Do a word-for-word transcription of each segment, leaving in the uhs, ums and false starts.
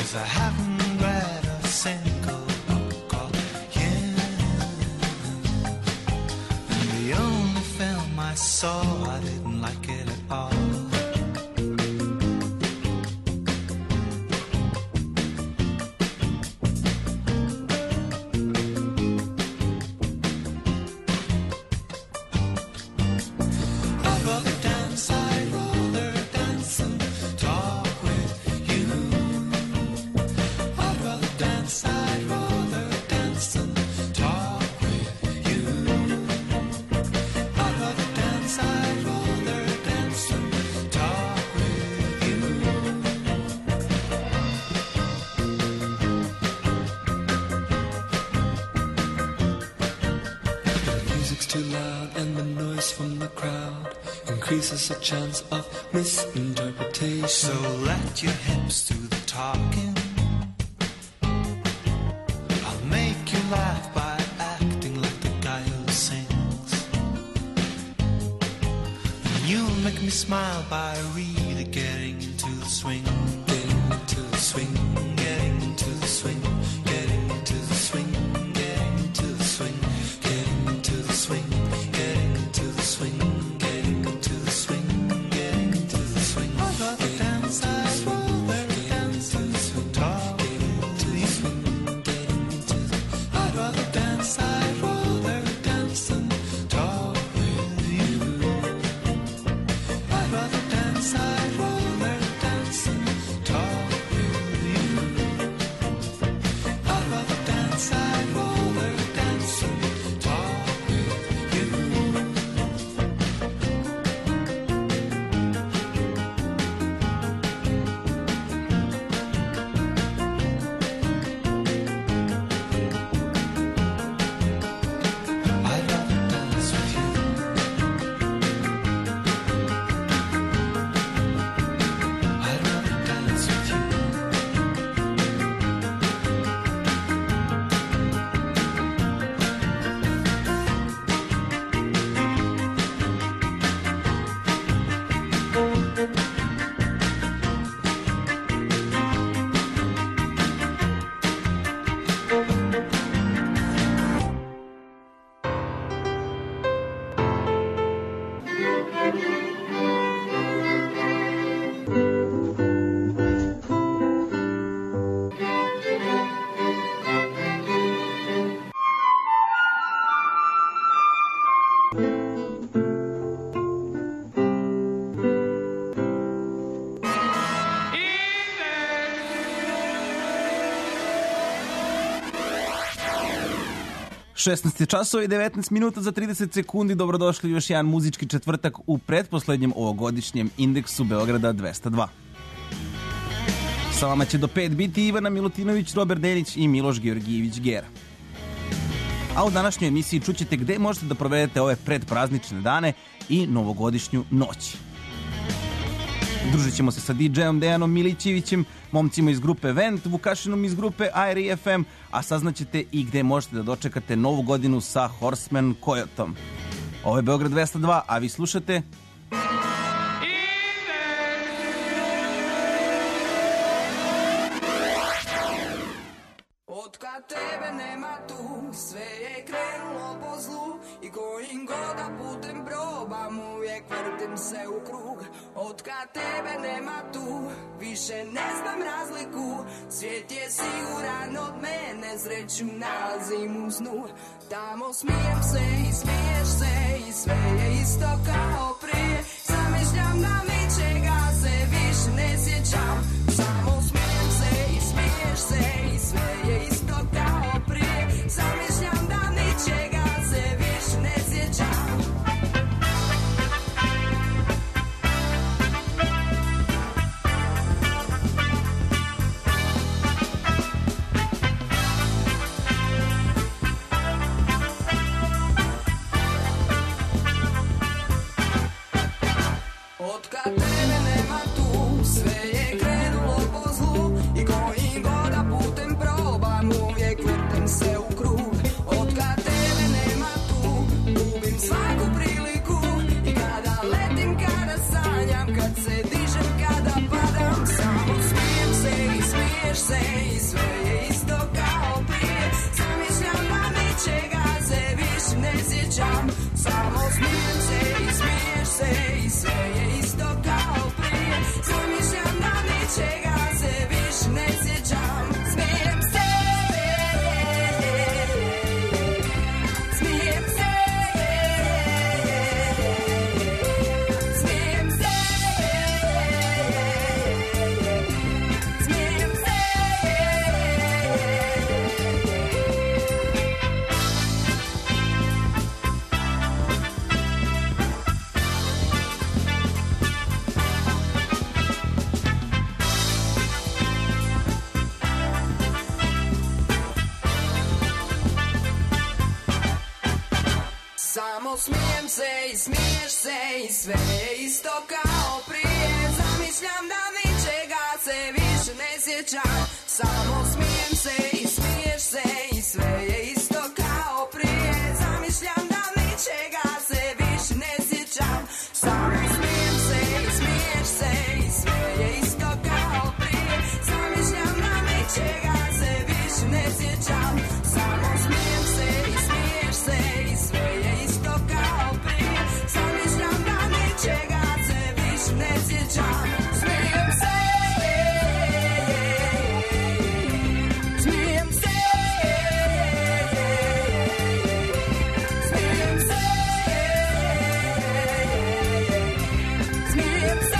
'cause I haven't read a single book of him. And the only film I saw, I didn't like it at all. Increases a chance of misinterpretation. So let your hips do the talking. I'll make you laugh by acting like the guy who sings. And you'll make me smile by really getting into the swing. Getting into the swing. Getting into the swing. Getting into the swing. Getting into the swing. Getting into the swing. Getting into the swing. šesnaest časova i devetnaest minuta za trideset sekundi. Dobrodošli u još jedan muzički četvrtak u pretposlednjem ovogodišnjem indeksu Beograda dvesta dva. Sa vama će do pet biti Ivana Milutinović, Robert Delić i Miloš Georgijević Gera. A u današnjoj emisiji čućete gde možete da provedete ove predpraznične dane i novogodišnju noć. Družit ćemo se sa di džejom Dejanom Milićevićem, momcima iz grupe Vent, Vukašinom iz grupe I R I F M, a saznaćete i gde možete da dočekate novu godinu sa Horseman Coyotom. Ovo je Beograd dvesta dva, a vi slušate... Otkad tebe nema tu, sve je krenulo po zlu i kojim god da putem probam, uvijek vrtim se u krug. Otkad tebe nema tu, više ne znam razliku, svijet je siguran od mene, sreću nalazim u snu. Tamo smijem se i smiješ se i sve je isto kao prije, zamišljam da ničega se više ne sjećam. Samo smijem se i smiješ se i sve je isto kao prije, zamišljam da ničega se više ne sjećam. smijem se i smiješ se i sve je isto kao prije. Zamišljam da ničega se više ne sjećam. Samo smijem se i smiješ se i sve je isto kao prije. Zamišljam da ničega se više ne sjećam. Samo smijem se i smiješ se i sve je isto kao prije. Zamišljam da ničega se više ne sjećam. Samo smijem se i smiješ se i sve je isto kao prije. Zamišljam da ničega se više ne sjećam. Smijem se, smijem se, smijem se, smijem se.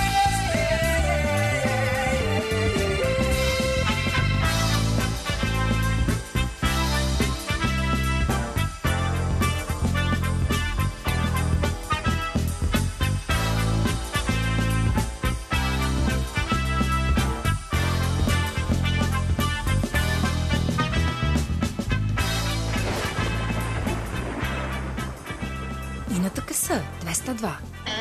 I na T K S dvesta dva.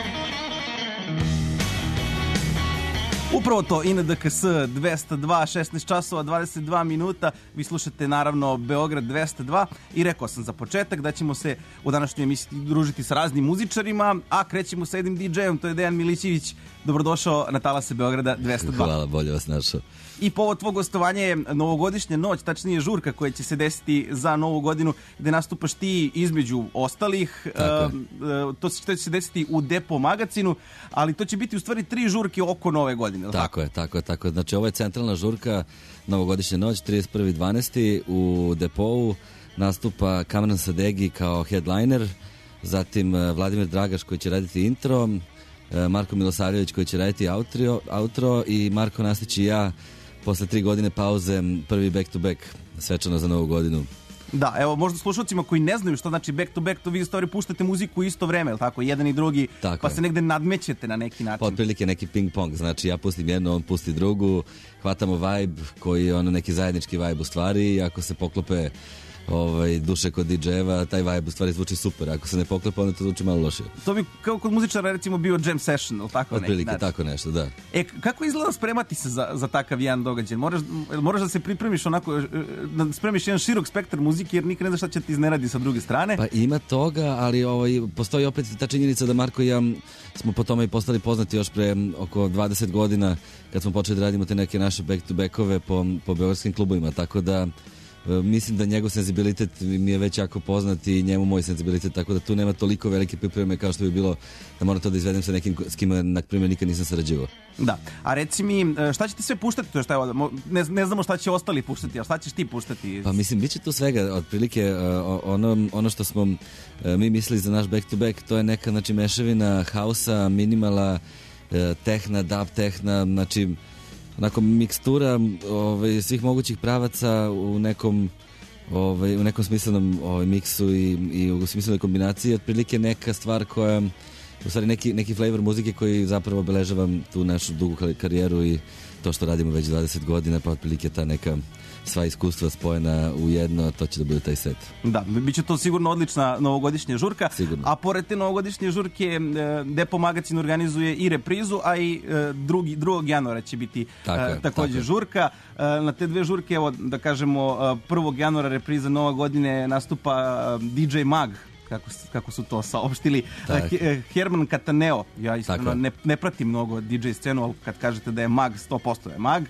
Upravo to, I N D K S dvesta dva, šesnaest časova, dvadeset dva minuta. Vi slušate naravno Beograd dvesta dva i rekao sam za početak da ćemo se u današnjoj emisiji družiti sa raznim muzičarima, a krećemo sa jednim D J-om, to je Dejan Milićević. Dobrodošao na talase Beograda dvesta dva. Hvala, bolje vas našao. I povod tvog gostovanja je novogodišnja noć, tačnije žurka koja će se desiti za novu godinu, gde nastupaš ti između ostalih. Tako uh, to će, to će se desiti u Depo magazinu, ali to će biti u stvari tri žurke oko nove godine. Tako, tako je, tako je, tako je. Znači ovo je centralna žurka novogodišnja noć, trideset prvi dvanaesti u Depou nastupa Kamran Sadegi kao headliner, zatim Vladimir Dragaš koji će raditi intro, Marko Milosavljević koji će raditi outro, outro i Marko Nastić i ja posle tri godine pauze prvi back to back svečano za novu godinu. Da, evo, možda slušalcima koji ne znaju što znači back to back, to vi u stvari puštate muziku u isto vreme, ili tako, jedan i drugi, tako pa je. Se negde nadmećete na neki način. Pa otprilike neki ping pong, znači ja pustim jednu, on pusti drugu, hvatamo vibe koji je ono neki zajednički vibe u stvari i ako se poklope ovaj, duše kod D J-eva, taj vibe u stvari zvuči super, ako se ne poklope onda to zvuči malo lošije. To bi kao kod muzičara recimo bio jam session, ili tako neki otprilike način. tako nešto, da. E, kako izgleda spremati se za, za takav jedan događaj? Moraš, moraš da se pripremiš onako, da spremiš jedan širok spektar muzike jer nikad ne znaš šta će ti iznenadi sa druge strane. Pa ima toga, ali ovaj, postoji opet ta činjenica da Marko i ja smo po tome i postali poznati još pre oko dvadeset godina kad smo počeli da radimo te neke naše back-to-backove po, po beogradskim klubovima, tako da mislim da njegov senzibilitet mi je već jako poznat i njemu moj senzibilitet, tako da tu nema toliko velike pripreme kao što bi bilo da moram to da izvedem sa nekim s kima na primjer nikad nisam sarađivao. Da, a reci mi šta ćete sve puštati, to je šta je, ne, ne znamo šta će ostali puštati, a šta ćeš ti puštati? Pa mislim, bit će tu svega, otprilike ono, ono što smo mi mislili za naš back to back, to je neka znači mešavina hausa, minimala, tehna, dub tehna, znači onako mikstura ovaj, svih mogućih pravaca u nekom ovaj, u nekom smislenom ovaj, miksu i, i u smislenoj kombinaciji, otprilike neka stvar koja u stvari neki, neki flavor muzike koji zapravo obeležava tu našu dugu karijeru i to što radimo već dvadeset godina, pa otprilike ta neka sva iskustva spojena u jedno, to će da bude taj set. Da, bit će to sigurno odlična novogodišnja žurka, sigurno. A pored te novogodišnje žurke Depo magazin organizuje i reprizu, a i drugi, drugog januara će biti tako, također tako. žurka. Na te dve žurke, evo da kažemo, prvog januara repriza nove godine nastupa D J Mag, kako, kako su to saopštili, Herman Cataneo. Ja iskreno ne, ne pratim mnogo D J scenu, ali kad kažete da je Mag, sto posto je Mag.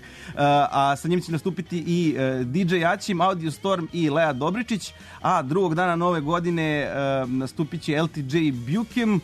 A sa njim će nastupiti i D J Aćim, Audio Storm i Lea Dobričić, a drugog dana nove godine nastupit će L T J Bukem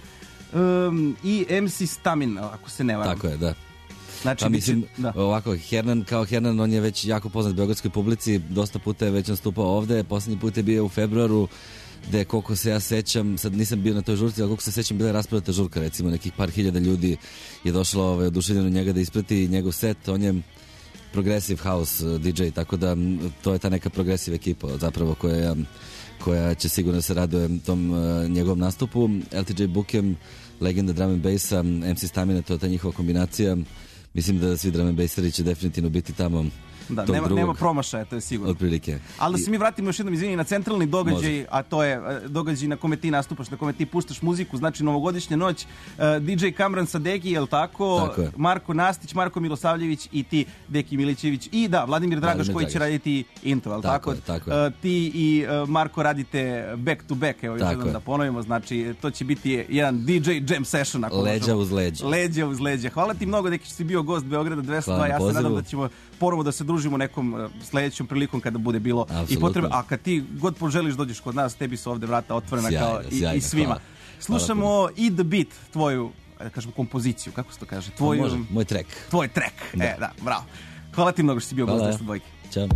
um, i M C Stamin, ako se ne varam. Tako je, da. Znači, pa mislim, biće, da. ovako, Hernan kao Hernan, on je već jako poznat beogradskoj publici, dosta puta je već nastupao ovde, poslednji put je bio u februaru, gde koliko se ja sećam, sad nisam bio na toj žurci, ali koliko se sećam bila je rasprodata žurka, recimo nekih par hiljada ljudi je došlo ovaj, oduševljeno njega da isprati njegov set, on je progressive house D J, tako da to je ta neka progressive ekipa zapravo koja, koja će sigurno se raduje tom uh, njegovom nastupu. L T J Bukem, legenda drum and bassa, M C Stamina, to je ta njihova kombinacija, mislim da svi drum and basseri će definitivno biti tamo. Da, nema, drugog, nema promašaja, to je sigurno. Otprilike. Ali da se mi vratimo još jednom, izvini, na centralni događaj, Može. a to je događaj na kome ti nastupaš, na kome ti puštaš muziku, znači novogodišnja noć, uh, D J Kamran Sadegi, je li tako? Tako je. Marko Nastić, Marko Milosavljević i ti, Deki Milićević i da, Vladimir Dragaš Vladimir koji će Dragaš. raditi intro, je li tako? Tako je, tako je. Uh, ti i uh, Marko radite back to back, evo još Tako jednom je. da ponovimo, znači to će biti jedan D J jam session. Ako Leđa možemo. uz leđa. Leđa uz leđa. Hvala ti mnogo, Deki, što si bio gost Beograda dvesta dva. Hvala na Ja se nadam pozivu. da ćemo ponovo da se družimo nekom uh, sledećom prilikom kada bude bilo Apsolutno. i potrebe. A kad ti god poželiš dođeš kod nas, tebi su ovde vrata otvorena Sjajno, kao i, sjajno, i svima. hvala. Slušamo Hvala i The Beat, tvoju, da kažemo, kompoziciju, kako se to kaže? Tvoju, Može, moj track. tvoj track. Da. E, da, bravo. Hvala ti mnogo što si bio gost Hvala. dvesta dva. Ćao.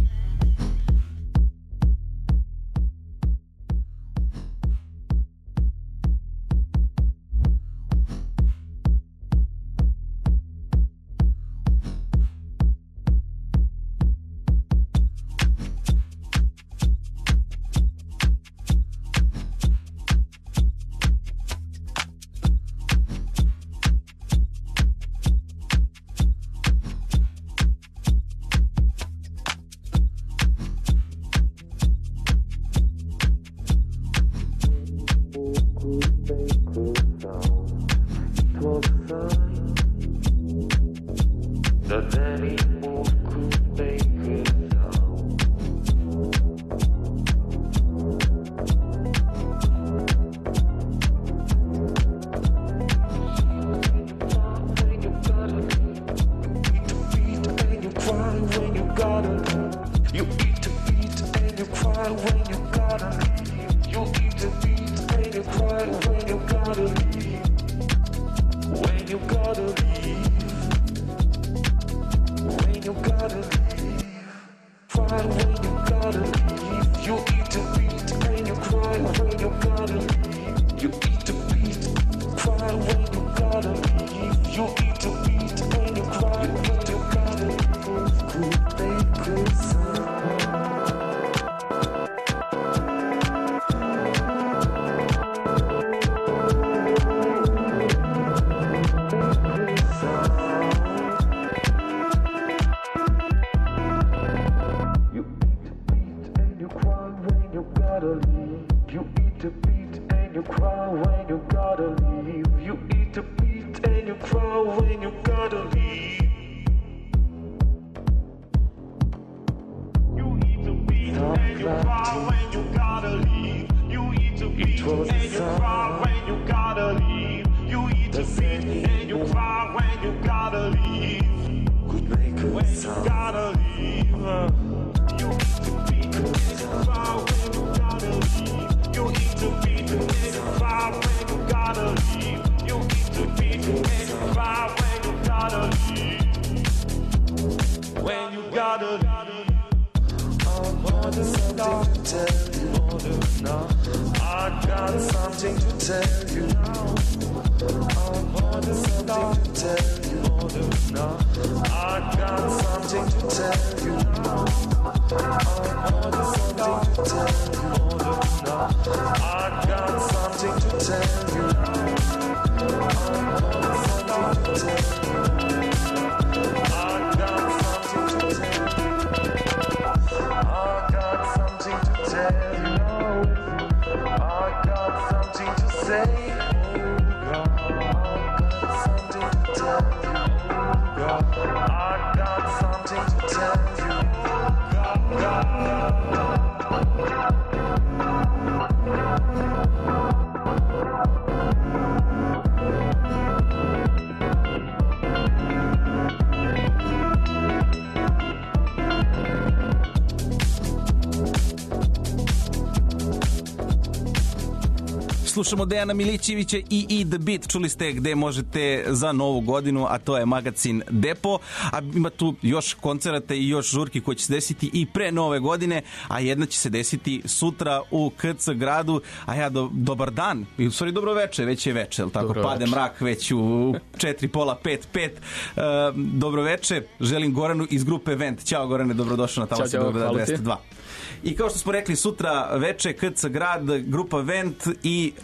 Slušamo Dejana Milićevića i i The Beat. Čuli ste gde možete za novu godinu, a to je magazin Depo. A ima tu još koncerata i još žurki koji će se desiti i pre nove godine, a jedna će se desiti sutra u K C gradu. A ja, do, dobar dan, i u stvari dobro veče, već je veče, jel tako? Dobro Pade veče. mrak već u četiri, pola, pet, pet. Uh, dobro veče, želim Goranu iz grupe Vent. Ćao Gorane, dobrodošao na Talas Ćao, ćao, hvala ti. dvesta dva. I kao što smo rekli, sutra veče K C grad, grupa Vent i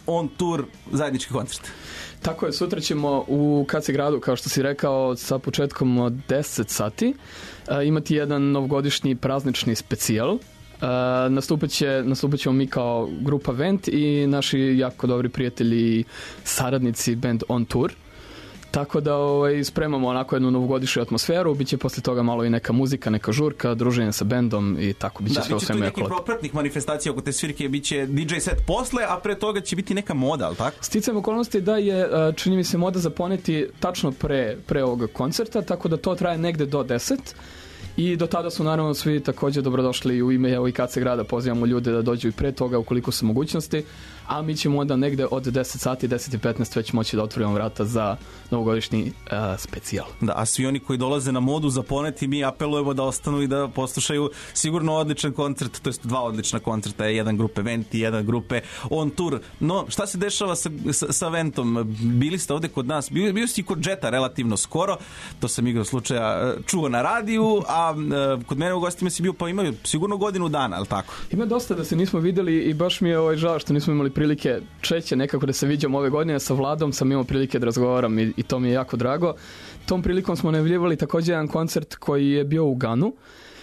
On Tour zajednički koncert. Tako je, sutra ćemo u K C gradu, kao što si rekao, sa početkom od deset sati uh, imati jedan novogodišnji praznični specijal. Uh, nastupat, će, nastupat ćemo mi kao grupa Vent i naši jako dobri prijatelji i saradnici band On Tour. Tako da ovaj, spremamo onako jednu novogodišnju atmosferu, bit će posle toga malo i neka muzika, neka žurka, druženje sa bendom i tako, bit će da, sve u svemu jako lepo. Da, bit će tu nekih propratnih manifestacija oko te svirke, bit će D J set posle, a pre toga će biti neka moda, ali tako? Sticajem okolnosti da je, čini mi se, moda za poneti tačno pre, pre ovog koncerta, tako da to traje negde do deset. I do tada su naravno svi takođe dobrodošli u ime evo i K C grada, pozivamo ljude da dođu i pre toga ukoliko su mogućnosti, a mi ćemo onda negde od deset sati, deset i petnaest već moći da otvorimo vrata za novogodišnji uh, specijal. Da, a svi oni koji dolaze na modu za poneti, mi apelujemo da ostanu i da poslušaju sigurno odličan koncert, to jest dva odlična koncerta, jedan grupe Vent i jedan grupe On Tour. No, šta se dešava sa, sa, sa Ventom? Bili ste ovde kod nas, bio, bio si kod Jeta relativno skoro, to sam igrao slučaja čuo na radiju, a kod mene u gostima si bio, pa imaju sigurno godinu dana, ali tako? Ima dosta da se nismo videli i baš mi je ovaj žao što nismo imali prilike češće nekako da se viđamo ove godine. Sa Vladom sam imao prilike da razgovaram i, i to mi je jako drago. Tom prilikom smo najavljivali takođe jedan koncert koji je bio u Ganu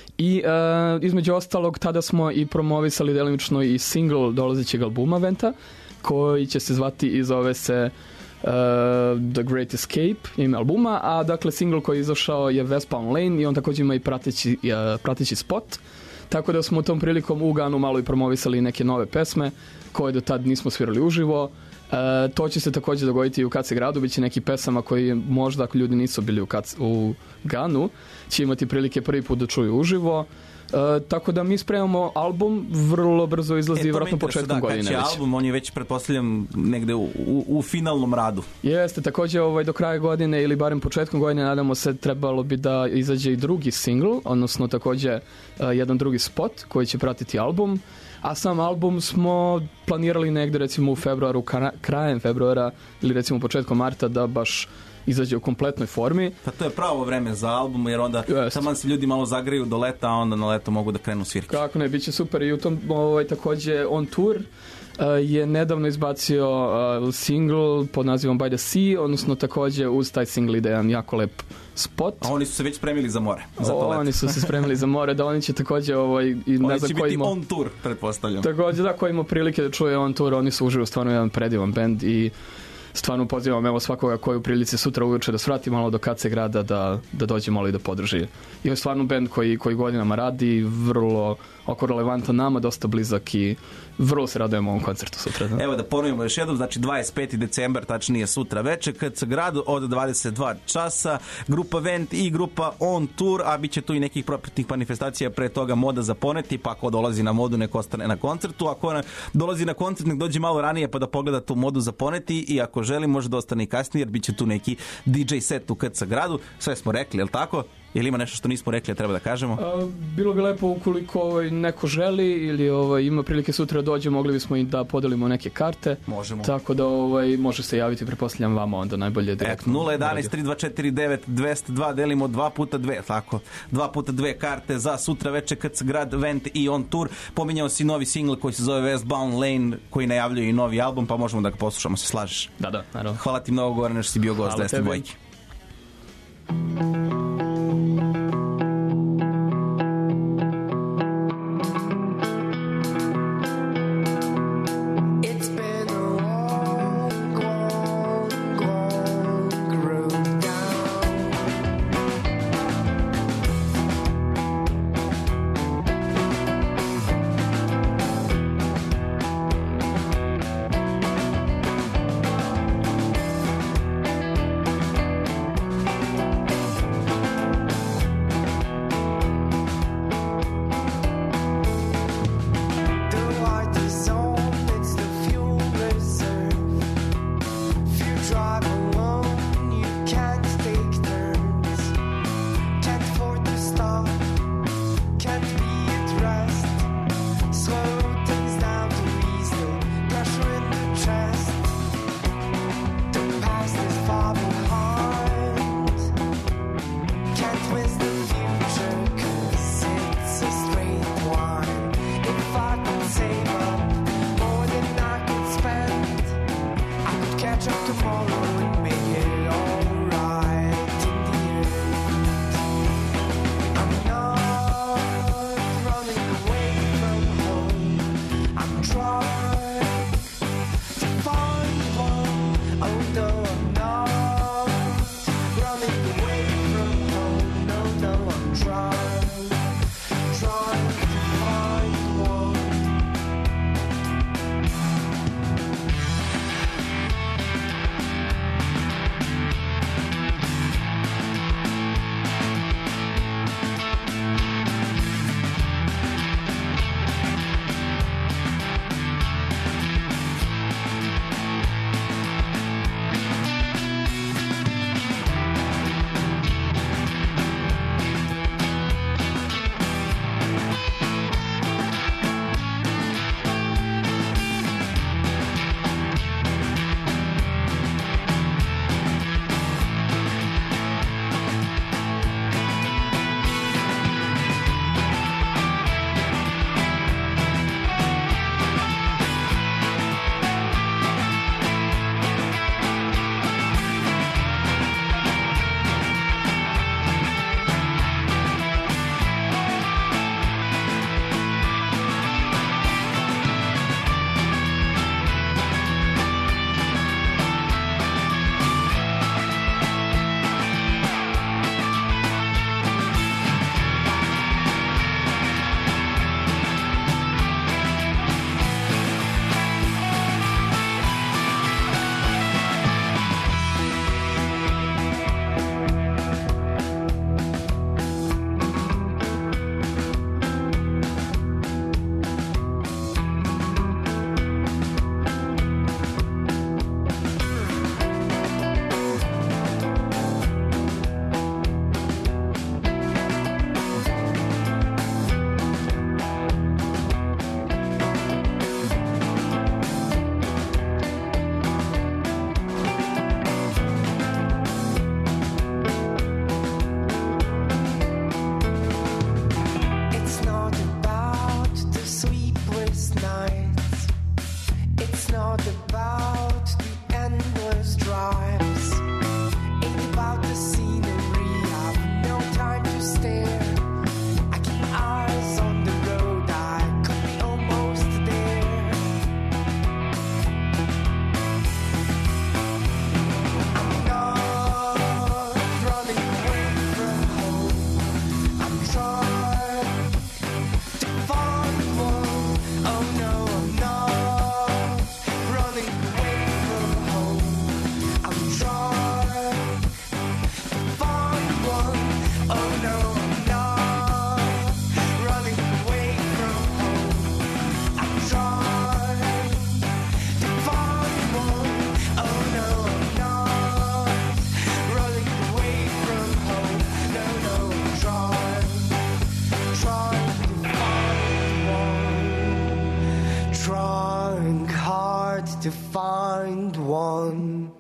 i uh, između ostalog tada smo i promovisali delimično i single dolazećeg albuma Venta koji će se zvati i zove se Uh, The Great Escape, ime albuma, a dakle single koji je izašao je Westbound Lane i on također ima i prateći, uh, prateći spot, tako da smo u tom prilikom u Ganu malo i promovisali neke nove pesme koje do tad nismo svirali uživo. Uh, to će se također dogoditi i u K C gradu, bit će neki pesama koji možda ako ljudi nisu bili u, Kac, u Ganu će imati prilike prvi put da čuju uživo. Uh, tako da mi spremamo album, vrlo brzo izlazi, e, vjerojatno početkom da, godine. Kad će album, on je već pretpostavljam negde u, u, u finalnom radu. Jeste, također ovaj, do kraja godine ili barem početkom godine nadamo se trebalo bi da izađe i drugi single, odnosno također uh, jedan drugi spot koji će pratiti album, a sam album smo planirali negde recimo u februaru, krajem februara ili recimo početkom marta da baš izađe u kompletnoj formi. Pa to je pravo vreme za album, jer onda taman se ljudi malo zagreju do leta, a onda na leto mogu da krenu svirke. Kako ne, bit će super. I u tom ovaj, takođe On Tour uh, je nedavno izbacio uh, single pod nazivom By the Sea, odnosno takođe uz taj single ide jedan jako lep spot. A oni su se već spremili za more. Za to o, oni su se spremili za more, da oni će takođe ovaj, i ne oni znam će koji biti ima, On Tour, pretpostavljam. Takođe da, ko ima prilike da čuje On Tour, oni su uživo stvarno jedan predivan band i stvarno pozivam evo svakoga koji u prilici sutra uveče da svrati malo do K C grada da, da dođe malo i da podrži. I je stvarno band koji, koji godinama radi, vrlo oko relevantan nama, dosta blizak i vrlo se radujemo ovom koncertu sutra. Da? Evo da ponovimo još jednom, znači dvadeset peti decembar, tačnije sutra veče, K C gradu od dvadeset dva časa, grupa Vent i grupa On Tour, a bit će tu i nekih propratnih manifestacija pre toga, moda za poneti, pa ako dolazi na modu nek ostane na koncertu, ako na, dolazi na koncert nek dođe malo ranije pa da pogleda tu modu za poneti i ako želi može da ostane i kasnije jer bit će tu neki D J set u K C gradu, sve smo rekli, je li tako? Ili ima nešto što nismo rekli, a treba da kažemo? A, bilo bi lepo ukoliko ovaj, neko želi ili ovaj, ima prilike sutra dođe, mogli bismo i da podelimo neke karte. Možemo. Tako da ovaj, može se javiti, pretpostavljam vama onda najbolje direktno. nula jedan tri dva četiri devet dve zero dva delimo dva puta dve, tako. Dva puta dve karte za sutra veče K C grad, Vent i On Tour. Pominjao si novi single koji se zove Westbound Lane, koji najavljuje i novi album, pa možemo da ga poslušamo, se slažeš? Da, da, naravno. Hvala ti mnogo, Gorane, što si bio gost dvesta dva. Save up more than I can spend. to find one.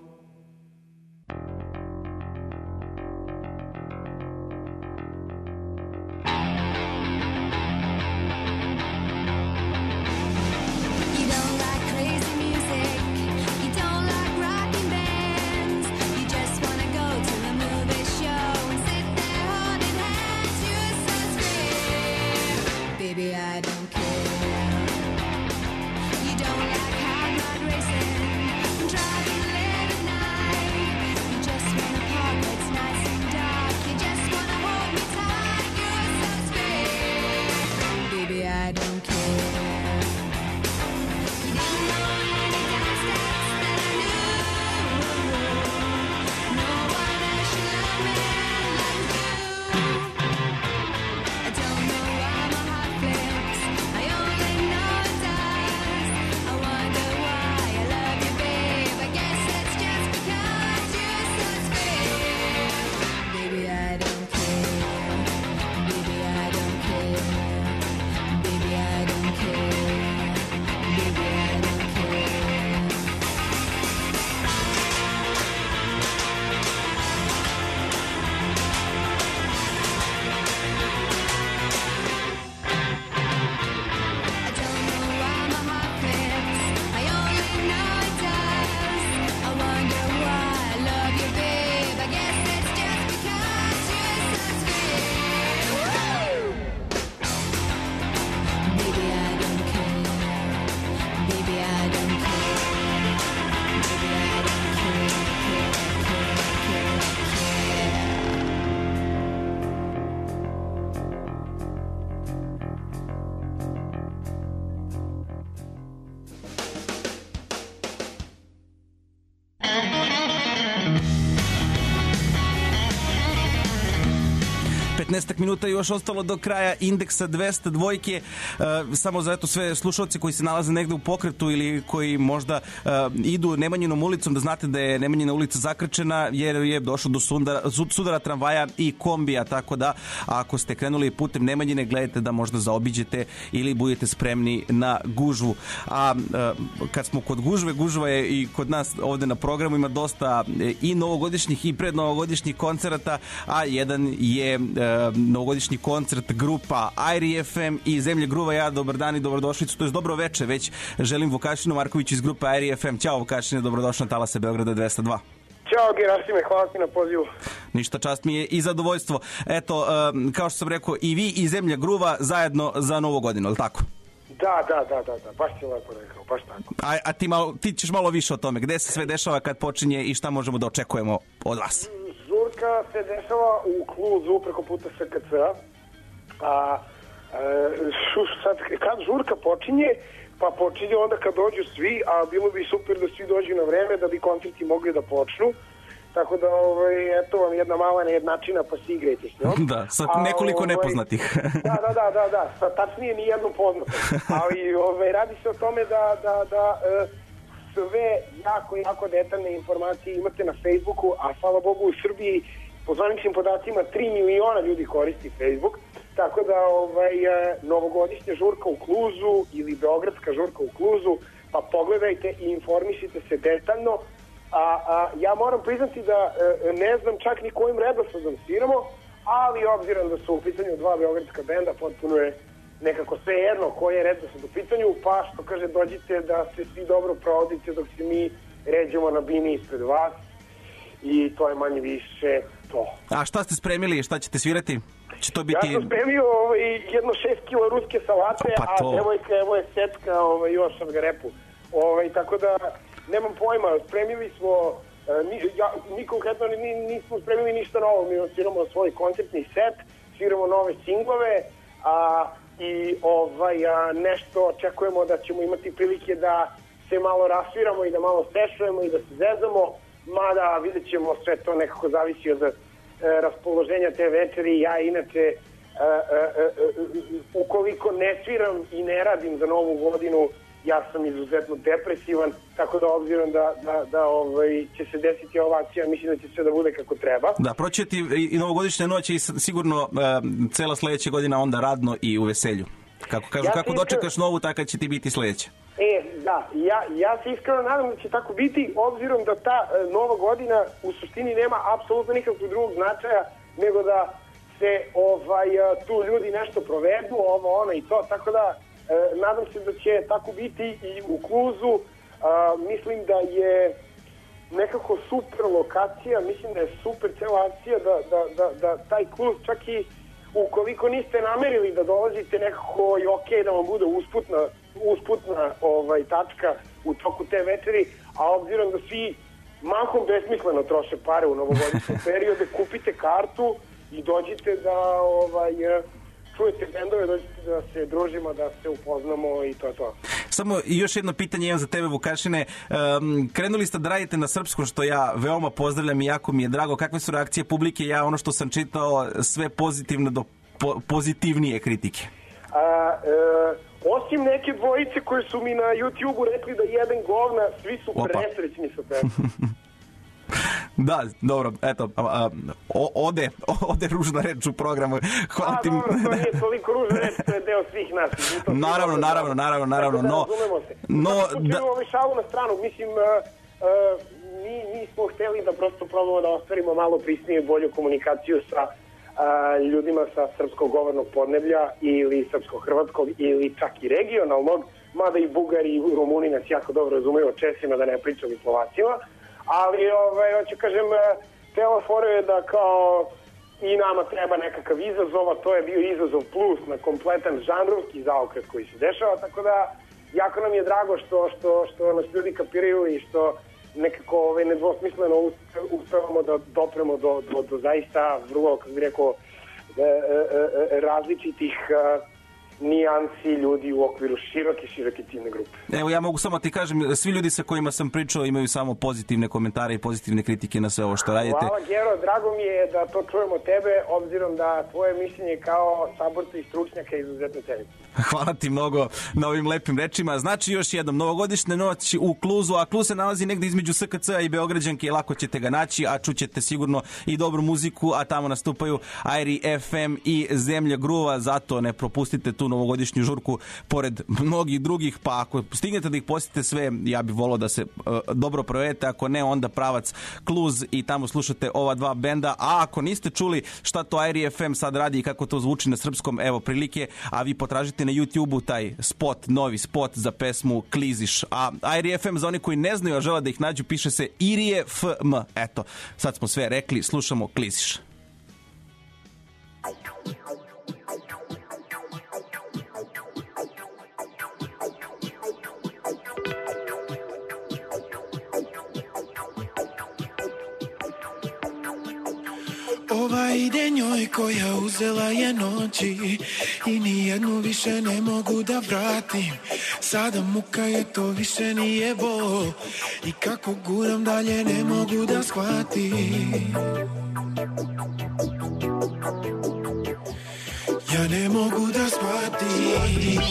Baby, I don't care. You don't like hard road racing, driving late at night. You just wanna park where it's nice and dark. You just wanna hold me tight. You're so sweet. Baby, I don't care. You didn't know any dance steps that I knew. No one else should love me like you. I don't know why my heart flips. I only know it does. I wonder why I love you, babe. I guess it's just because you're so sweet. Baby, I don't care. Baby, I don't care. Baby, I don't care. Baby, I don't care. I don't know why my heart flips. I only know it does. I wonder why I love you, babe. I guess it's just because you're so sweet. Woo! Baby, I don't care. Baby, I don't care. Baby, I don't care, care, care, care, care. petnaest minuta još ostalo do kraja indeksa dvesta dvojke. Uh, samo za eto sve slušalce koji se nalaze negde u pokretu ili koji možda uh, idu Nemanjinom ulicom, da znate da je Nemanjina ulica zakrčena jer je došlo do sudara, sudara tramvaja i kombija, tako da ako ste krenuli putem Nemanjine, gledajte da možda zaobiđete ili budete spremni na gužvu. A uh, kad smo kod gužve, gužva je i kod nas ovde na programu, ima dosta i novogodišnjih i prednovogodišnjih koncerata, a jedan je uh, novogodišnji koncert grupa Airi F M i Zemlje Gruva. Ja, dobar dan i dobrodošlicu, to je dobro veče već. Želim Vukašinu Markoviću iz grupe Airi F M. Ćao Vukašine, dobrodošli na talase Beograda dvesta dva. Ćao Gerasime, hvala ti na pozivu. Ništa, čast mi je i zadovoljstvo. Eto, um, kao što sam rekao, i vi i Zemlja Gruva zajedno za Novu godinu, je li tako? Da, da, da, da, da, baš si lepo rekao, baš tako. A, a ti, malo, ti ćeš malo više o tome, gde se sve dešava kad počinje i šta možemo da očekujemo od vas? Žurka se dešava u Kluzu preko puta S K C-a. A, e, sad, kad žurka počinje, pa počinje onda kad dođu svi, a bilo bi super da svi dođu na vreme da bi koncerti mogli da počnu. Tako da, ovaj, eto vam jedna mala nejednačina, pa si igrajte s njom. Da, sa nekoliko a, ovaj, nepoznatih. Da, da, da, da, da, sa tačnije ni jednu poznatu. Ali ovaj, radi se o tome da, da, da e, sve jako, jako detaljne informacije imate na Facebooku, a hvala Bogu u Srbiji po zvaničnim podacima tri miliona ljudi koristi Facebook, tako da ovaj, novogodišnja žurka u Kluzu ili beogradska žurka u Kluzu, pa pogledajte i informišite se detaljno. A, a ja moram priznati da e, ne znam čak ni kojim redosledom sviramo, ali obzirom da su u pitanju dva beogradska benda, potpuno je nekako sve jedno koji je redosled u pitanju, pa što kaže, dođite da se svi dobro provodite dok se mi ređemo na bini ispred vas i to je manje više to. A šta ste spremili, šta ćete svirati? Će to biti... Ja sam spremio ovaj, jedno šest kila ruske salate, pa a devojka evo je setka ovaj, još od garepu. Ovaj, tako da nemam pojma, spremili smo, ni, ja, mi konkretno ni, nismo spremili ništa novo, mi sviramo svoj koncertni set, sviramo nove singlove, a, i ovaj, a, nešto očekujemo da ćemo imati prilike da se malo rasviramo i da malo stešujemo i da se zezamo, mada vidjet ćemo, sve to nekako zavisi od e, raspoloženja te večeri. Ja inače, e, e, e, ukoliko ne sviram i ne radim za Novu godinu, ja sam izuzetno depresivan, tako da obzirom da, da, da ovaj, će se desiti ova akcija, mislim da će sve da bude kako treba. Da, proći ti i novogodišnja noć i sigurno uh, cela sledeća godina onda radno i u veselju. Kako kažu, ja kako dočekaš novu, tako će ti biti sledeća. E, da, ja, ja se iskreno nadam da će tako biti, obzirom da ta e, nova godina u suštini nema apsolutno nikakvog drugog značaja, nego da se ovaj, tu ljudi nešto provedu, ovo, ono i to, tako da e, nadam se da će tako biti i u Kluzu. A, mislim da je nekako super lokacija, mislim da je super cela akcija da, da, da, da taj Kluz čak i ukoliko niste namerili da dolazite nekako i ok da vam bude usputna, usputna ovaj, tačka u toku te večeri, a obzirom da svi mahom besmisleno troše pare u novogodišnjem periode, kupite kartu i dođite da ovaj, čujete bendove, dođete da se družimo, da se upoznamo i to je to. Samo još jedno pitanje imam za tebe, Vukašine. Um, krenuli ste da radite na srpskom, što ja veoma pozdravljam i jako mi je drago. Kakve su reakcije publike? Ja ono što sam čitao, sve pozitivne do po, pozitivnije kritike. A, e, osim neke dvojice koje su mi na YouTube-u rekli da jedan govna, svi su Opa. presrećni sa tebom. Da, dobro, eto, a, a, ode, ode ružna reč u programu. Hvala A, ti. dobro, to nije toliko ružna reč, to je deo svih nas. Naravno, naravno, naravno, naravno, no... No, da... da... Ovaj šalu na stranu, mislim, uh, uh, mi, mi smo hteli da prosto probamo da ostvarimo malo prisniju i bolju komunikaciju sa uh, ljudima sa srpskog govornog podneblja ili srpsko-hrvatskog ili čak i regionalnog, mada i Bugari i Rumuni nas jako dobro razumeju o Česima, da ne pričam i Slovacima. Ali, ovaj, hoću kažem, tela fora je da kao i nama treba nekakav izazov, a to je bio izazov plus na kompletan žanrovski zaokret koji se dešava, tako da jako nam je drago što, što, što nas ljudi kapiraju i što nekako ovaj, nedvosmisleno uspevamo da dopremo do, do, do zaista vrlo, kako bih rekao, e, e, e, različitih e, nijansi ljudi u okviru široke, široke ciljne grupe. Evo, ja mogu samo ti kažem, svi ljudi sa kojima sam pričao imaju samo pozitivne komentare i pozitivne kritike na sve ovo što radite. Hvala, Gero, drago mi je da to čujemo tebe, obzirom da tvoje mišljenje kao saborca i stručnjaka je izuzetno cenim. Hvala ti mnogo na ovim lepim rečima. Znači, još jednom, novogodišnje noć u Kluzu, a Kluz se nalazi negde između S K C-a i Beograđanke, lako ćete ga naći, a čućete sigurno i dobru muziku, a tamo nastupaju Airi F M i Zemlja Gruva, zato ne propustite tu novogodišnju žurku pored mnogih drugih, pa ako stignete da ih posjetite sve, ja bih volao da se uh, dobro provedete, ako ne, onda pravac Kluz i tamo slušate ova dva benda, a ako niste čuli šta to Airi F M sad radi i kako to zvuči na srpskom, evo prilike, a vi potražite na YouTube-u taj spot, novi spot za pesmu Kliziš, a Airi F M za oni koji ne znaju, a žele da ih nađu, piše se Irije F M, eto, sad smo sve rekli, slušamo Kliziš. Ova ide njoj koja uzela je noći i nijednu više ne mogu da vratim. Sada muka je, to više nije bol i kako guram dalje ne mogu da shvatim. Ja ne mogu da shvatim.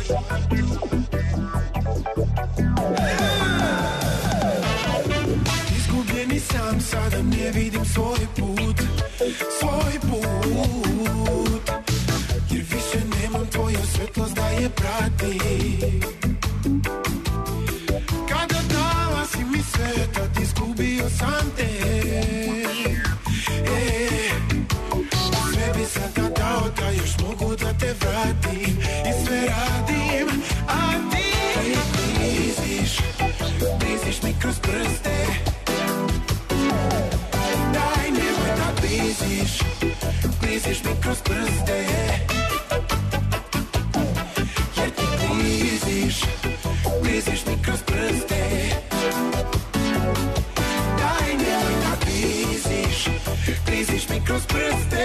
Izgubljeni sam, sada ne vidim svoj put, svoj put, jer više nemam tvoju svetlost da je pratim. Kada dala si mi sve, tad izgubio sam te. E, sve bi sada dao da još mogu da te vratim i sve radim, a ti bliziš, bliziš mi kroz prste. Daj, nemoj da bliziš, bliziš mi kroz prste. Jer ti bliziš, bliziš mi kroz prste. Daj, nemoj da bliziš, bliziš mi kroz prste.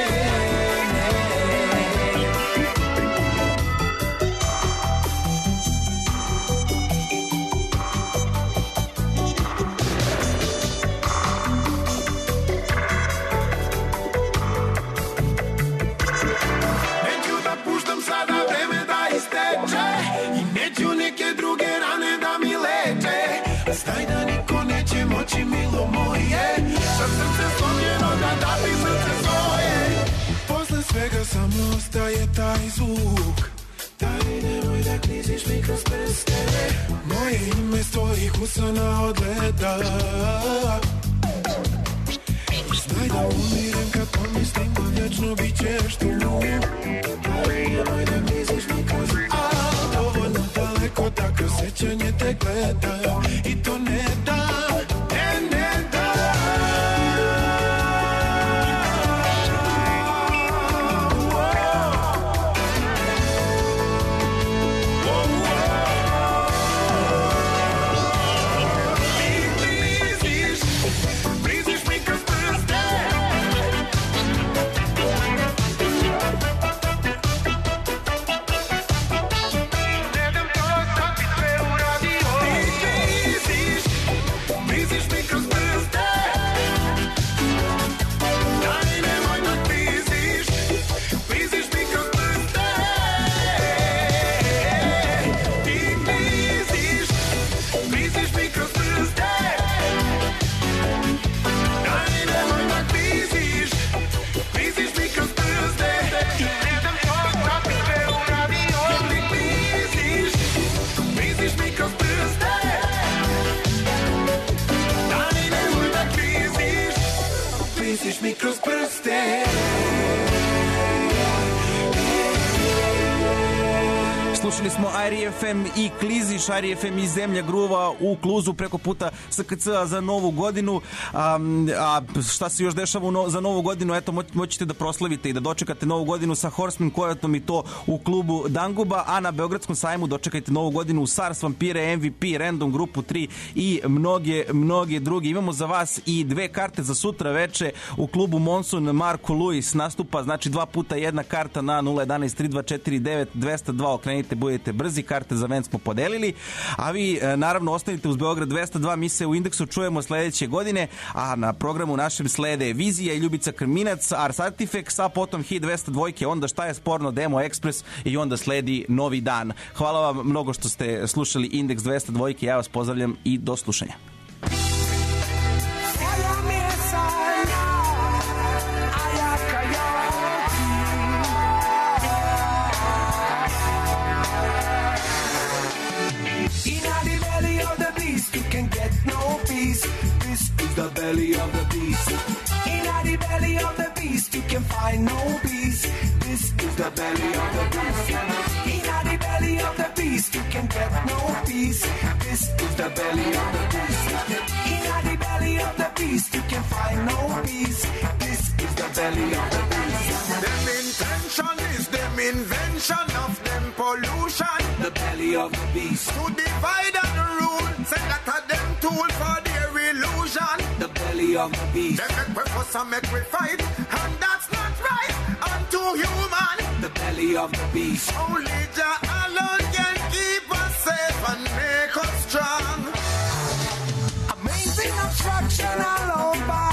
Znaj da niko neće moći, milo moje, sad srce slomljeno da dapi srce svoje. Posle svega samo ostaje taj zvuk, Daj nemoj da kliziš mi kroz prste. Moje ime s tvojih usana odgleda. Znaj da umirem kad pomislim da vječno bit ćeš tu. Daj nemoj da kliziš mi kroz a dovoljno daleko da kroz sjećanje te gledam. I to ne da, ne, ne da. Kliziš mi kroz prste. Slušali smo I R I F M i Kliziš, I R I F M i Zemlja gruva u Kluzu preko puta S K C-a za novu godinu. A, a šta se još dešava no, za novu godinu? Eto, mo, moćete da proslavite i da dočekate novu godinu sa Horseman Coyotom i to u klubu Danguba, a na Beogradskom sajmu dočekajte novu godinu u SARS, Vampire, M V P, Random, Grupu tri i mnoge, mnoge druge. Imamo za vas i dve karte za sutra veče u klubu Monsun. Marko Luis nastupa, znači dva puta jedna karta na nula jedan tri dva četiri devet dva zero dva. Okrenite, budete brzi, karte za event smo podelili, a vi naravno ostanite uz Beograd dvesta dva. Mi se u Indeksu čujemo sledeće godine, a na programu našem slede Vizija i Ljubica Krminac, Ars Artifex, a potom Hit dvesta dva, onda Šta je sporno, Demo Express i onda sledi Novi dan. Hvala vam mnogo što ste slušali Indeks dvesta dva, ja vas pozdravljam i do slušanja. The belly of the beast. In the belly of the beast, you can find no peace. This is the belly of the beast. In the belly of the beast, you can get no peace. This is the belly of the beast. In the belly of the beast, you can find no peace. This is the belly of the beast. Them intention is them invention of them pollution. The belly of the beast. To divide and rule, say that are them tool for their illusion. The belly of the beast. They make purpose and make we fight, and that's not right unto human. The belly of the beast. Only Jah alone can keep us safe and make us strong. Amazing obstruction all over.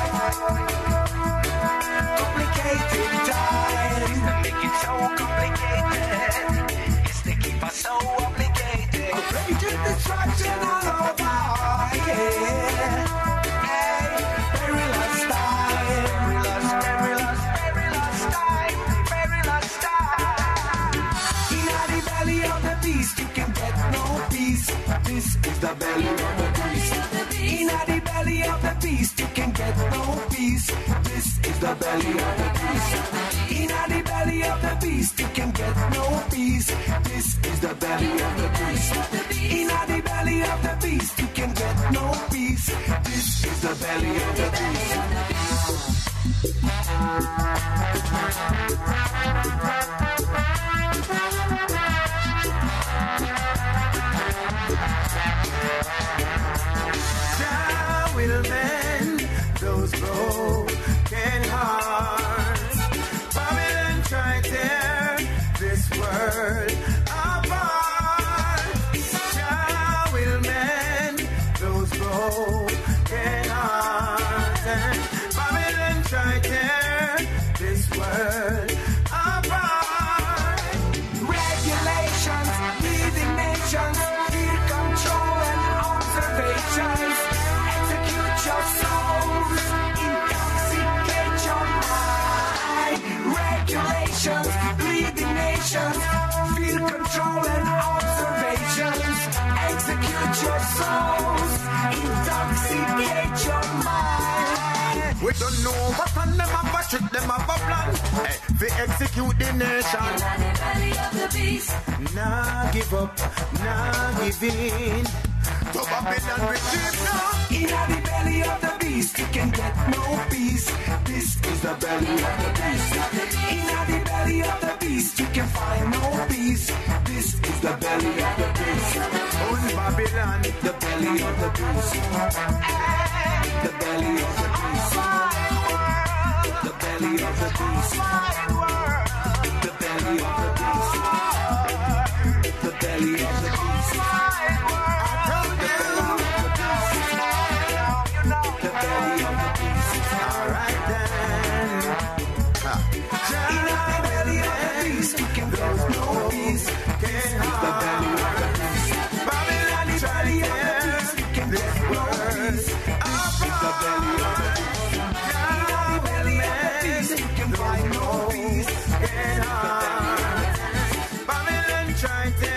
Complicated time. Make it so complicated. Yes, they keep us so obligated. Amazing destruction all over. Yeah. You can get no peace. This is the belly of the beast. In the belly of the beast, you can get no peace. This is the belly of the beast. In the belly of the beast, you can get no peace. This is the belly of the beast. In the belly of the beast, you can get no peace. This is the belly of the beast. Jah will mend those broken hearts. Babylon try tear this world apart. Jah will mend those broken hearts. And Babylon try tear this world apart. We don't know what on them have a trick, them have a plan. Hey, we execute the nation. In the belly of the beast. Nah give up, nah give in. To Babylon we keep now. In the belly of the beast, you can get no peace. This is the belly of the beast. In the belly of the beast, you can find no peace. This is the belly of the beast. On Babylon, The belly of the beast. The belly of the beast. The belly of the beast. The belly of the beast. The belly of the beast. The belly of the beast. all right then. In the belly of the beast, you can get no peace. This is the belly of the beast. Babylon is Belly of the beast, you can get no peace. This is the belly of the beast. In the belly of the beast, you can find no peace. Babylon try to